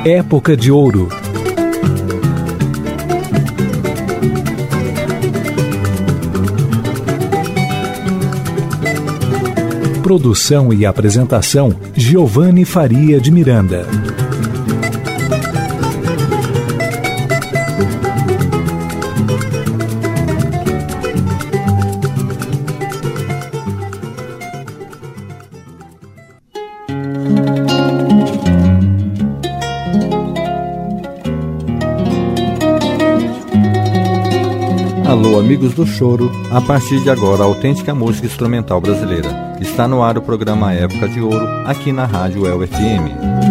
Época de Ouro. Produção e apresentação, Giovanni Faria de Miranda. Alô, amigos do choro, a partir de agora a autêntica música instrumental brasileira. Está no ar o programa Época de Ouro, aqui na Rádio El-FM.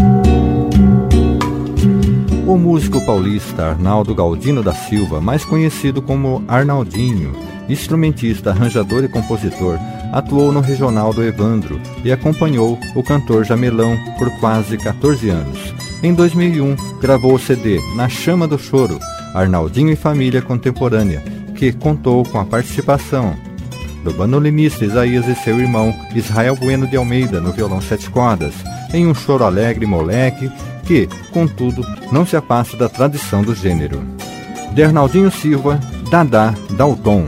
O músico paulista Arnaldo Galdino da Silva, mais conhecido como Arnaldinho, instrumentista, arranjador e compositor, atuou no Regional do Evandro e acompanhou o cantor Jamelão por quase 14 anos. Em 2001, gravou o CD Na Chama do Choro, Arnaldinho e Família Contemporânea, que contou com a participação do bandolinista Isaías e seu irmão Israel Bueno de Almeida no violão 7 cordas, em um choro alegre moleque que, contudo, não se afasta da tradição do gênero. De Arnaldinho Silva, Dadá Dalton.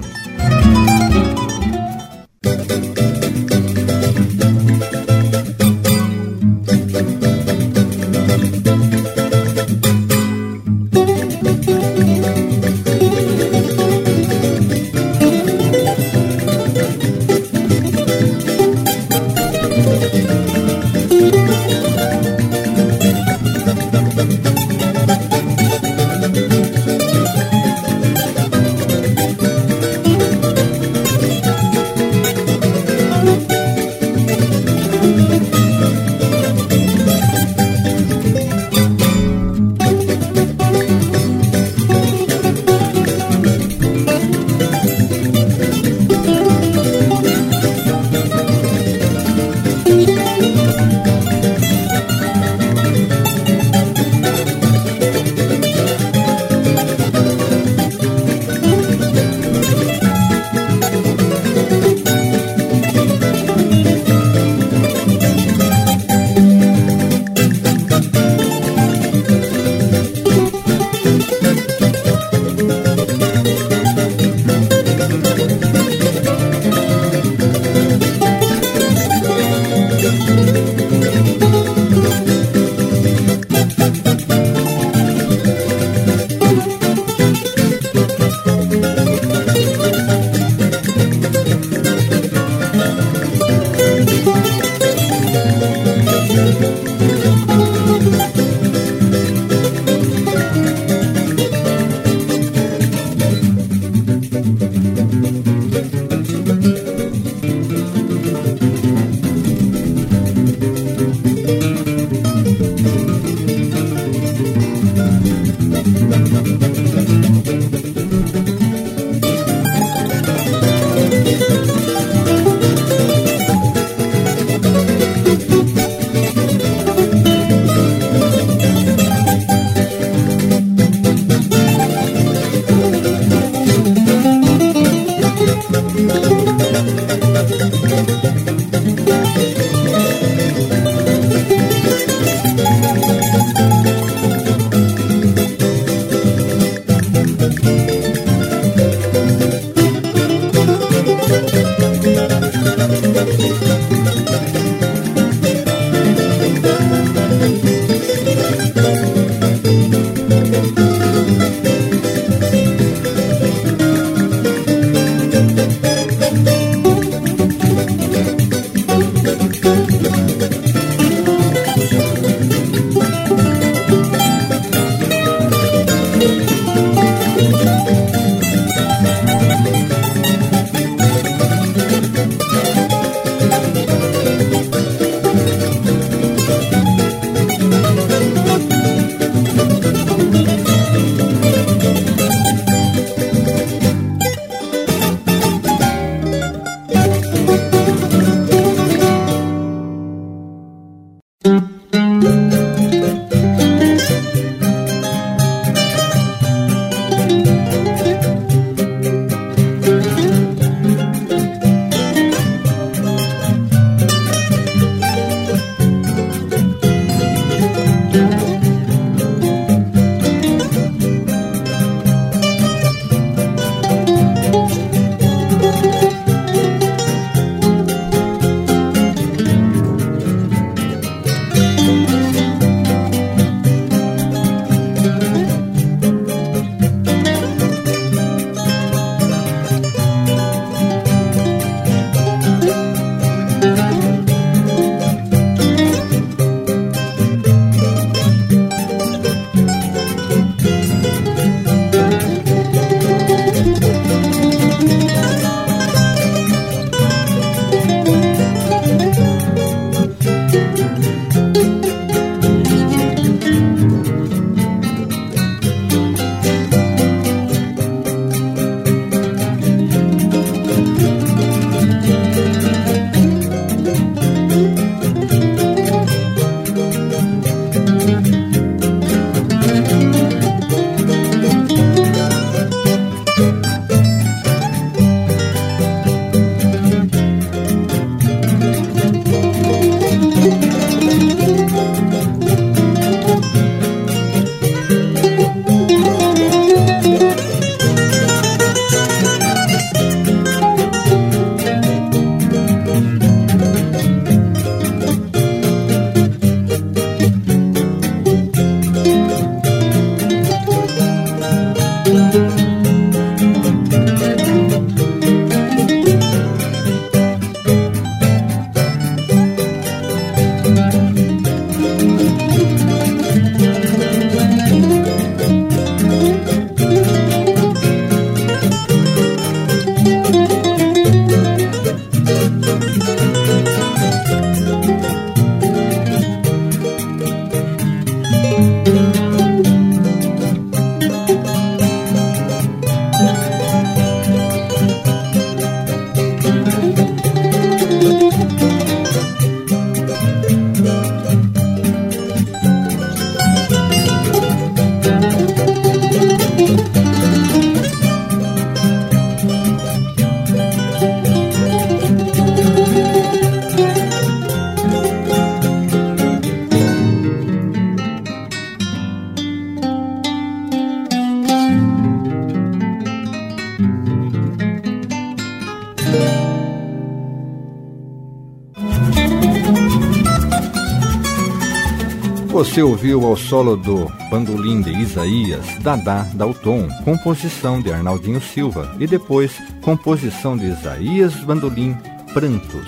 Você ouviu ao solo do bandolim de Isaías, Dadá Dalton, composição de Arnaldinho Silva, e depois composição de Isaías Bandolim, Prantos.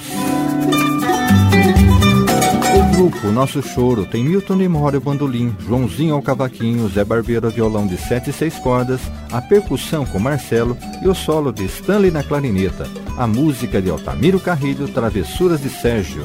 O grupo Nosso Choro tem Milton de Mora ao bandolim, Joãozinho ao cavaquinho, Zé Barbeiro ao violão de 7 e 6 cordas, a percussão com Marcelo e o solo de Stanley na clarineta, a música de Altamiro Carrilho, Travessuras de Sérgio.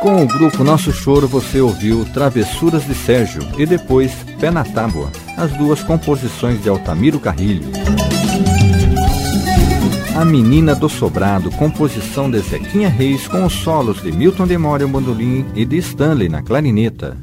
Com o grupo Nosso Choro você ouviu Travessuras de Sérgio e depois Pé na Tábua, as duas composições de Altamiro Carrilho. A Menina do Sobrado, composição de Zequinha Reis com os solos de Milton de Moura ao bandolim e de Stanley na clarineta.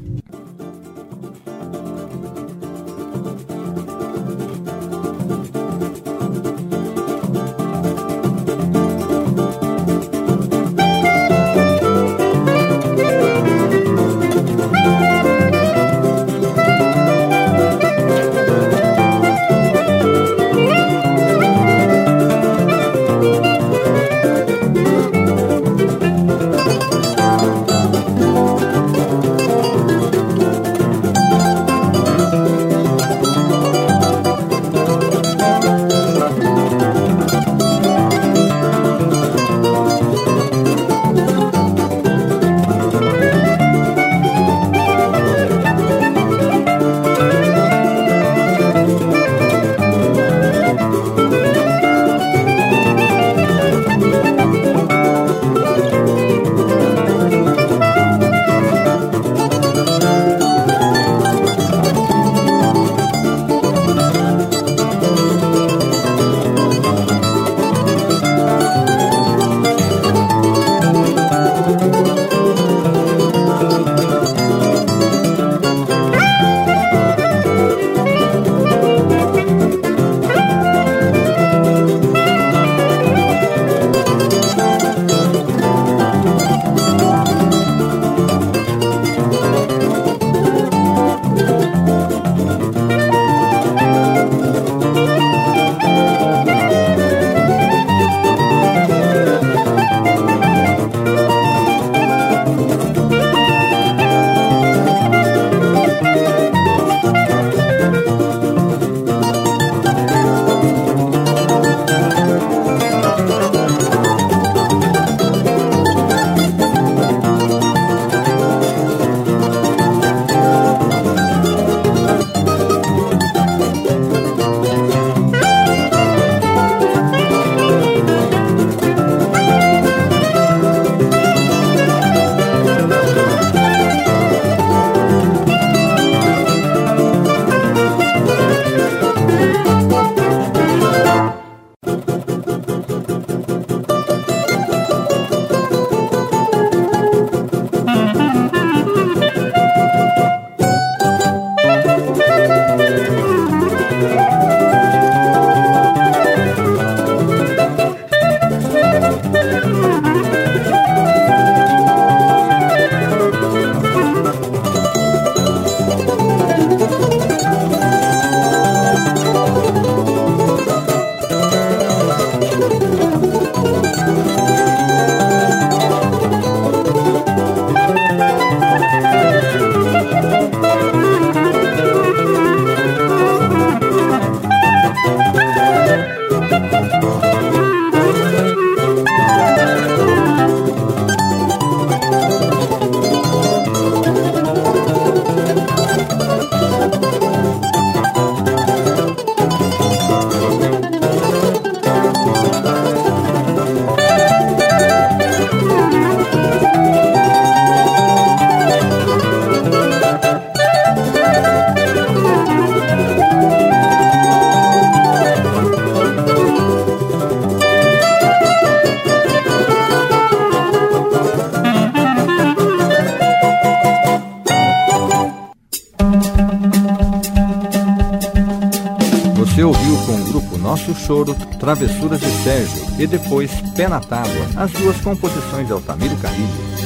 Você ouviu com o grupo Nosso Choro, Travessuras de Sérgio e depois Pé na Tábua, as duas composições de Altamiro Carrilho.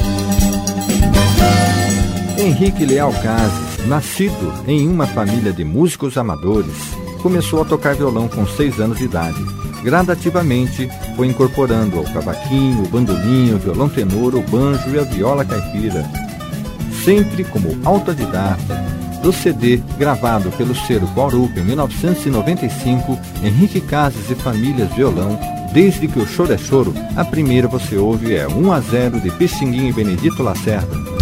Henrique Leal Cases, nascido em uma família de músicos amadores, começou a tocar violão com 6 anos de idade. Gradativamente foi incorporando ao cavaquinho, o bandolim, o violão tenor, o banjo e a viola caipira, sempre como autodidata. Do CD gravado pelo selo Guarup em 1995, Henrique Cases e Famílias Violão, Desde que o Choro é Choro, a primeira você ouve é 1-0 de Pixinguinha e Benedito Lacerda.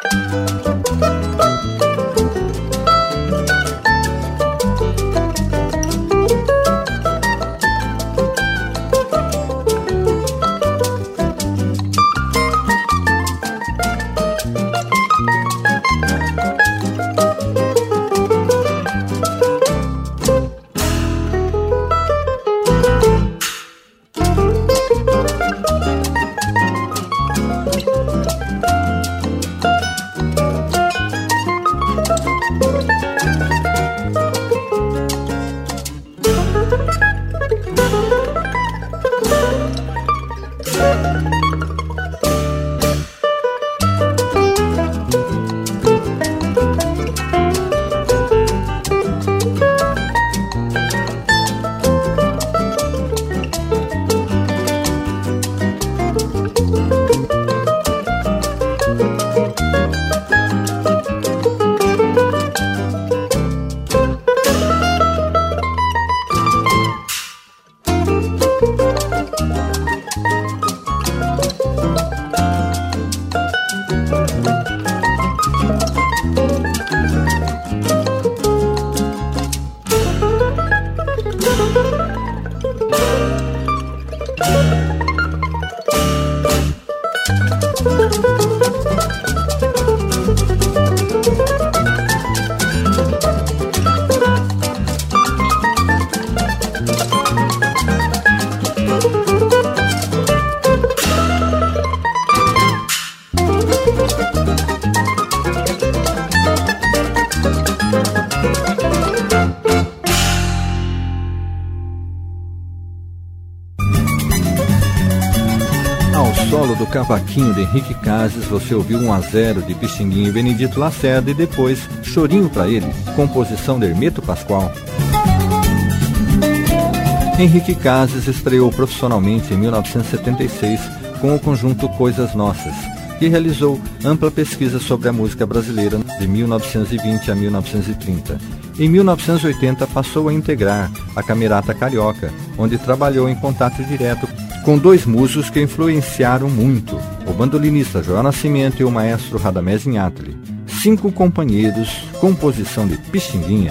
Solo do cavaquinho de Henrique Cases, você ouviu 1-0 de Pixinguinha e Benedito Lacerda e depois Chorinho pra Ele, composição de Hermeto Pascoal. Henrique Cases estreou profissionalmente em 1976 com o conjunto Coisas Nossas, que realizou ampla pesquisa sobre a música brasileira de 1920 a 1930. Em 1980 passou a integrar a Camerata Carioca, onde trabalhou em contato direto com dois músicos que influenciaram muito, o bandolinista Joel Nascimento e o maestro Radamés Inhatli. 5 Companheiros, composição de Pixinguinha.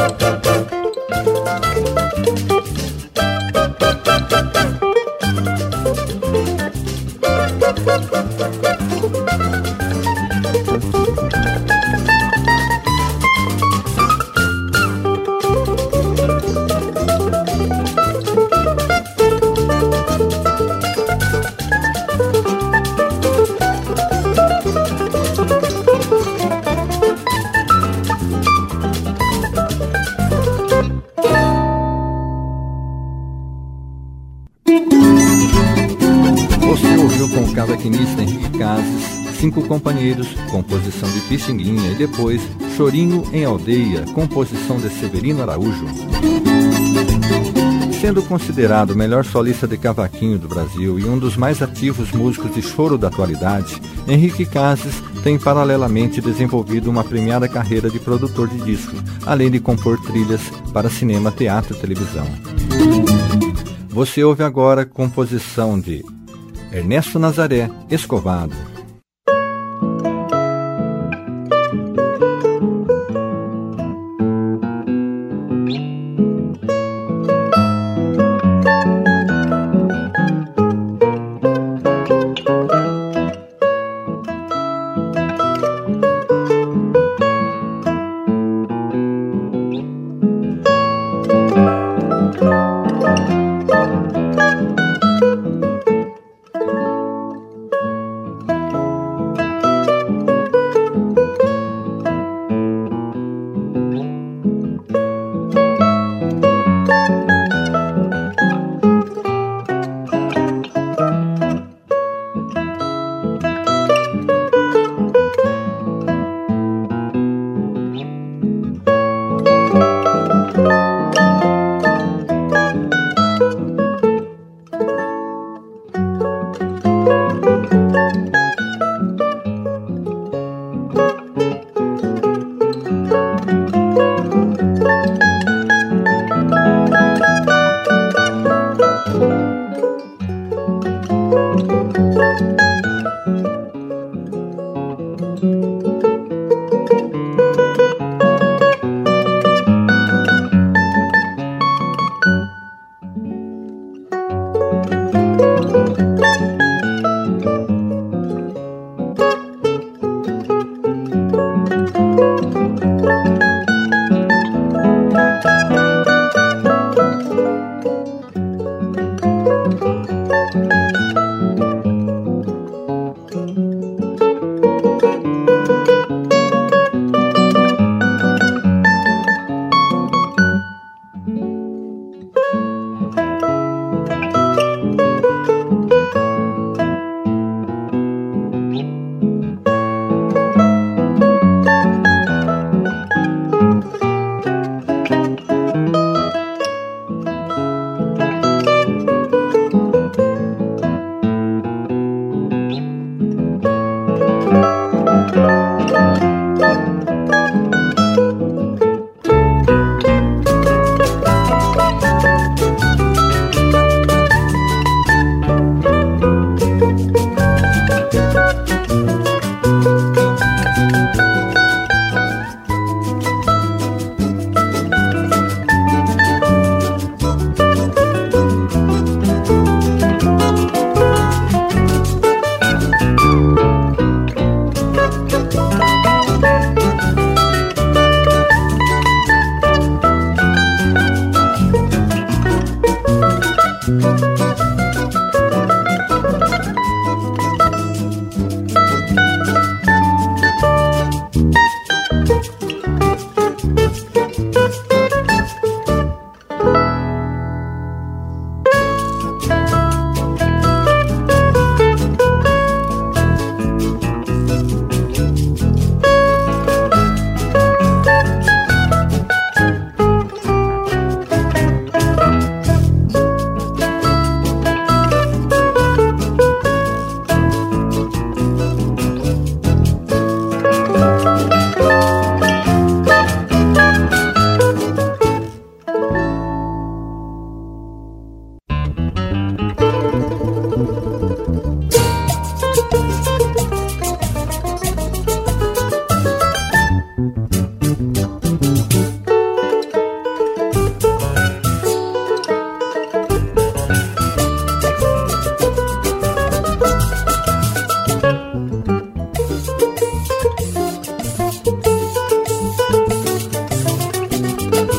Com o cavaquinista Henrique Cases, Cinco Companheiros, composição de Pixinguinha, e depois Chorinho em Aldeia, composição de Severino Araújo. Sendo considerado o melhor solista de cavaquinho do Brasil e um dos mais ativos músicos de choro da atualidade, Henrique Cases tem paralelamente desenvolvido uma premiada carreira de produtor de discos, além de compor trilhas para cinema, teatro e televisão. Você ouve agora a composição de Ernesto Nazaré, Escovado.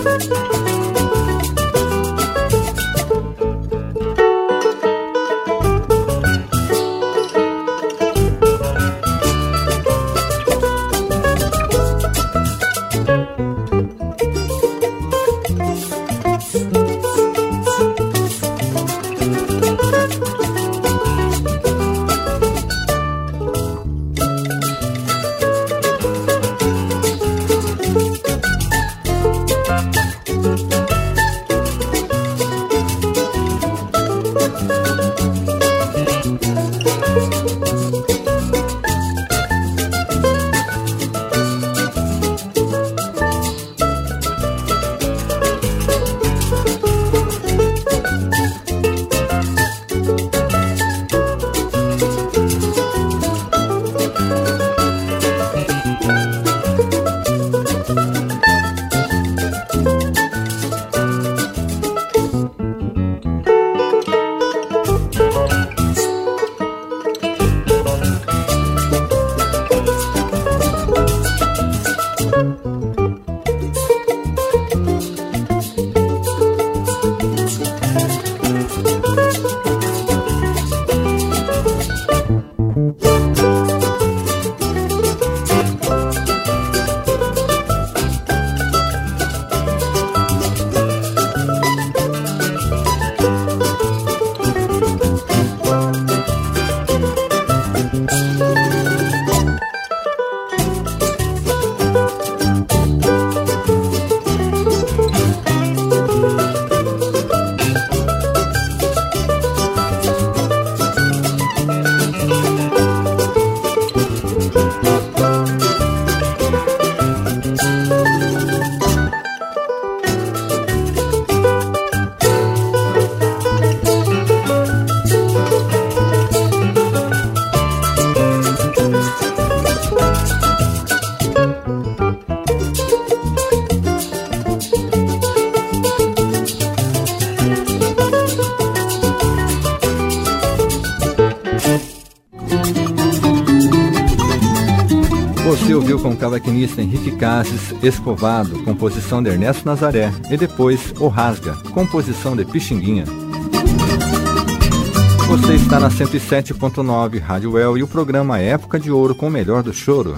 Você ouviu com o cavaquinista Henrique Cassis, Escovado, composição de Ernesto Nazaré, e depois O Rasga, composição de Pixinguinha. Você está na 107.9 Rádio Well e o programa Época de Ouro com o melhor do choro.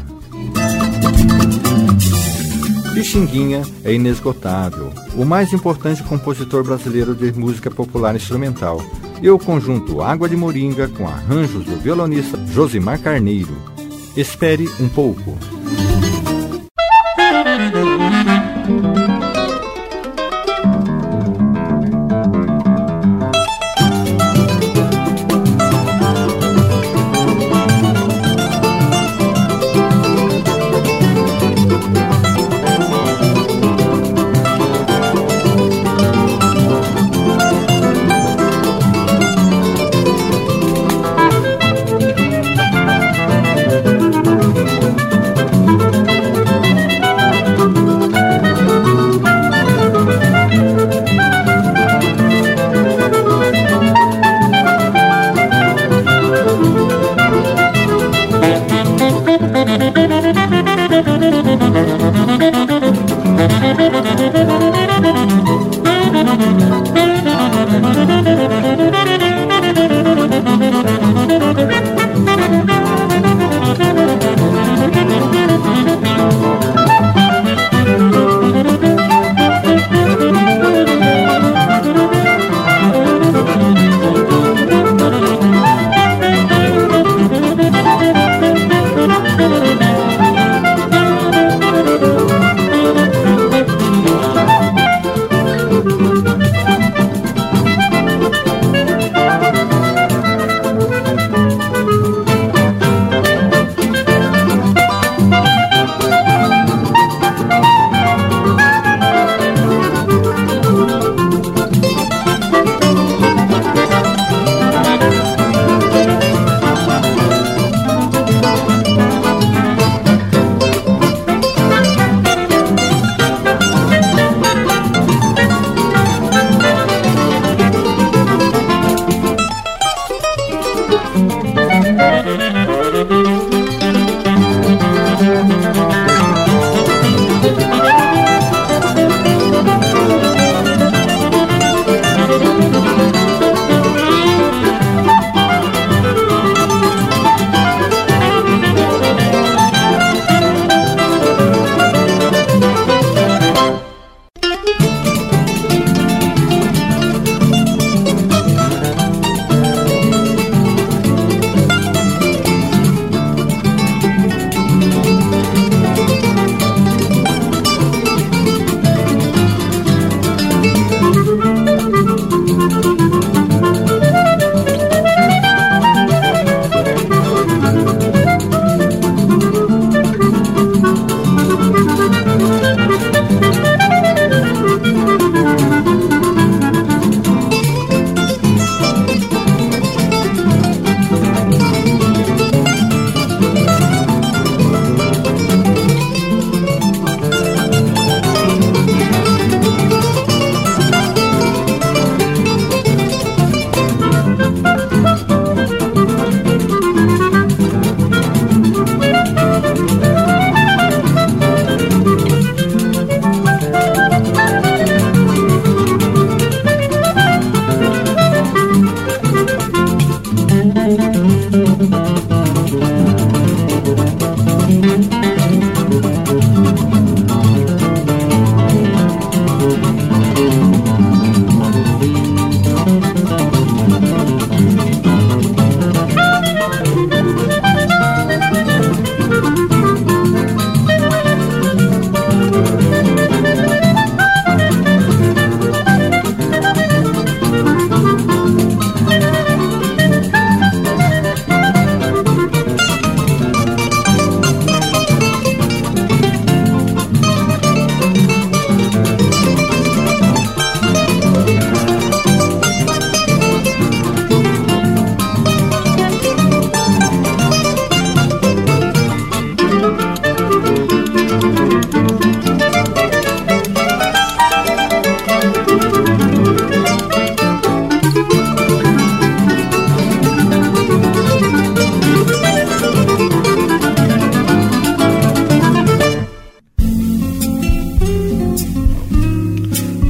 Pixinguinha é inesgotável, o mais importante compositor brasileiro de música popular instrumental, e o conjunto Água de Moringa com arranjos do violonista Josimar Carneiro. Espere um pouco.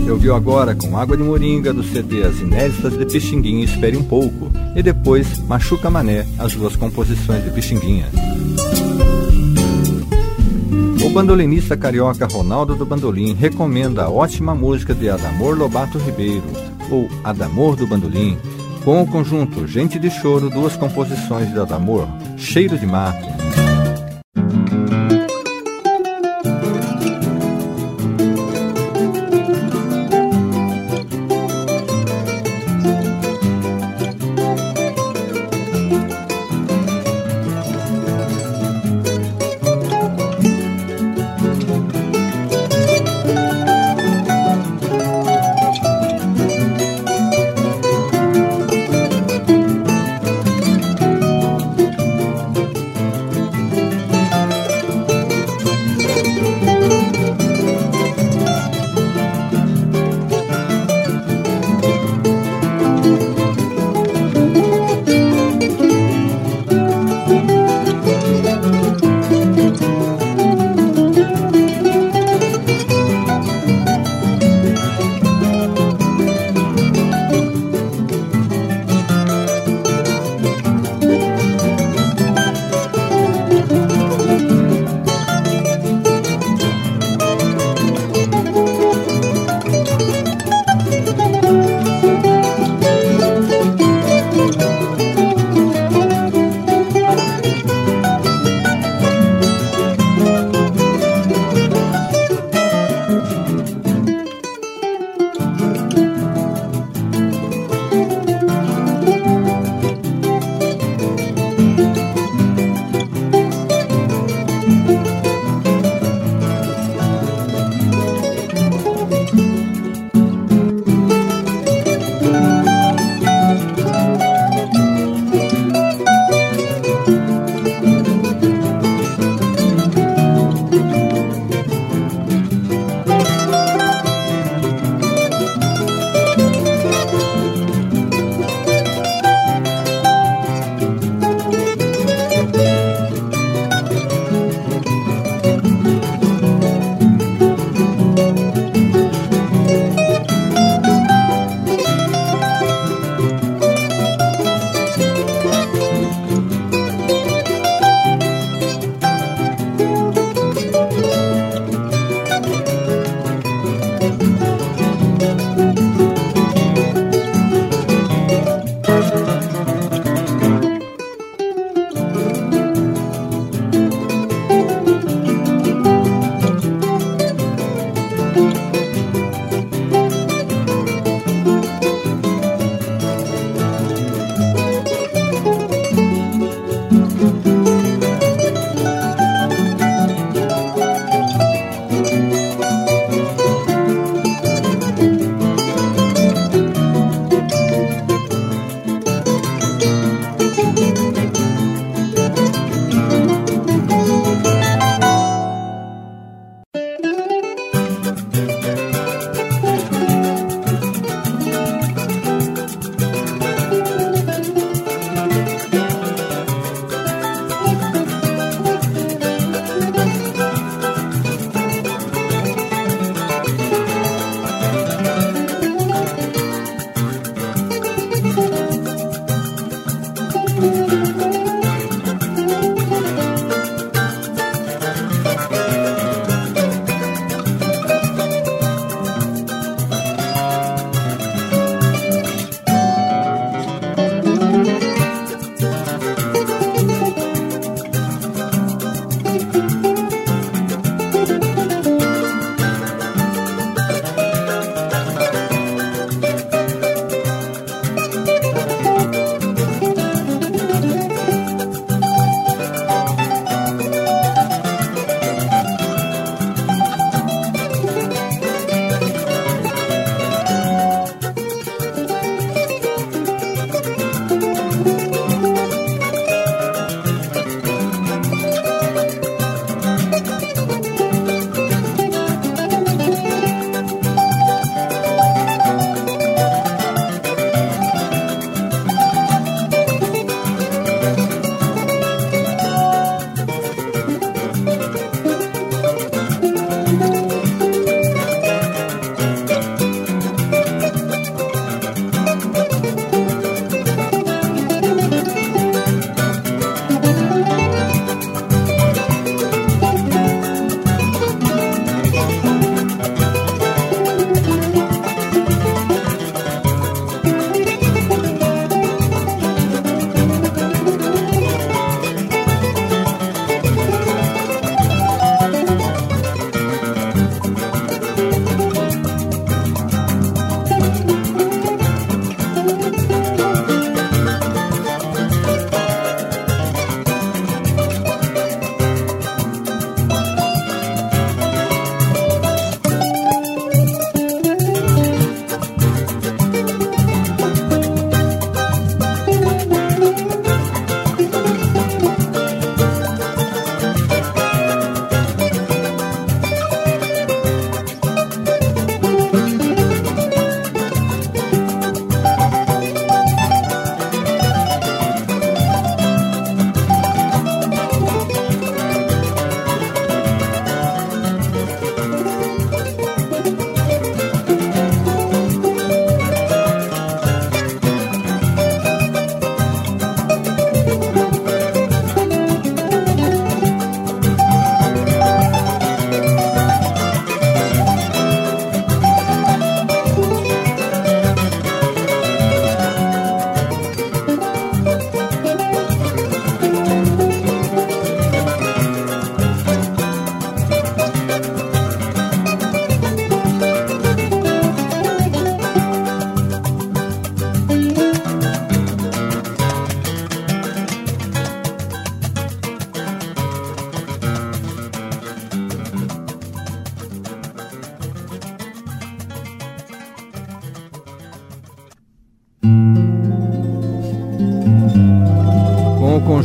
ouviu agora com Água de Moringa do CD As Inéditas de Pixinguinha, Espere um Pouco, e depois Machuca Mané, as duas composições de Pixinguinha. O bandolinista carioca Ronaldo do Bandolim recomenda a ótima música de Adamor Lobato Ribeiro, ou Adamor do Bandolim, com o conjunto Gente de Choro, duas composições de Adamor, Cheiro de Mato.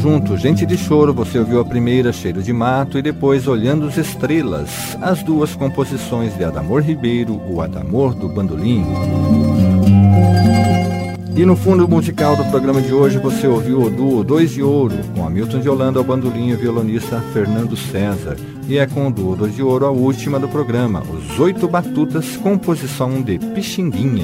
conjunto Gente de Choro, você ouviu a primeira, Cheiro de Mato, e depois Olhando as Estrelas, as duas composições de Adamor Ribeiro, o Adamor do Bandolim. E no fundo musical do programa de hoje você ouviu o duo Dois de Ouro, com Hamilton de Holanda ao bandolim e o violonista Fernando César. E é com o duo Dois de Ouro a última do programa, Os Oito Batutas, composição de Pixinguinha.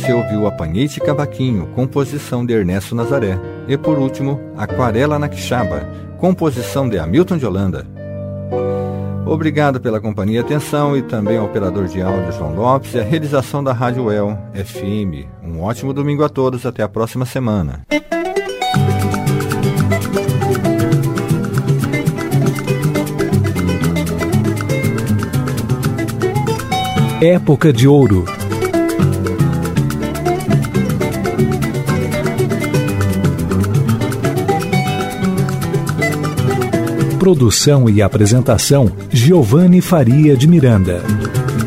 você ouviu Apanhei-te Cavaquinho, composição de Ernesto Nazaré. E por último, Aquarela na Quixaba, composição de Hamilton de Holanda. Obrigado pela companhia e atenção, e também ao operador de áudio João Lopes e a realização da Rádio UEL FM. Um ótimo domingo a todos, até a próxima semana. Época de Ouro. Produção e apresentação, Giovani Faria de Miranda.